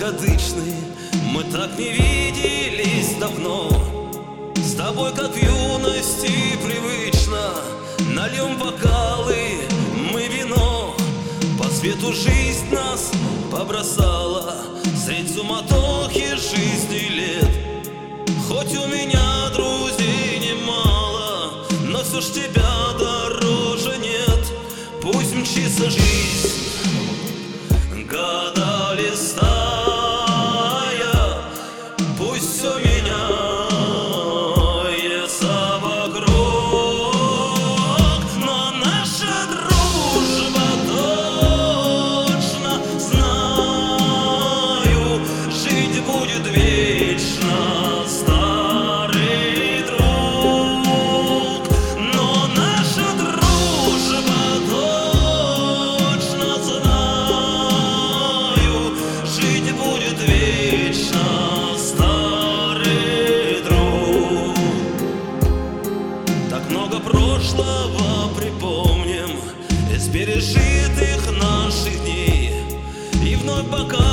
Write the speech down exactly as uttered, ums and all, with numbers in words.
закадычный, мы так не виделись давно. С тобой, как в юности, привычно нальем бокалы мы вино. По свету жизнь нас побросала средь суматохи жизни лет. Хоть у меня друзей немало, но все ж тебя дороже нет. Пусть мчится жизнь, года листая, пусть все меняется вокруг, но наша дружба точно знаю, жить будет вечно. Старый друг, но наша дружба точно знаю, жить будет вечно. Старый друг, так много прошлого припомним из пережитых наших дней, и вновь пока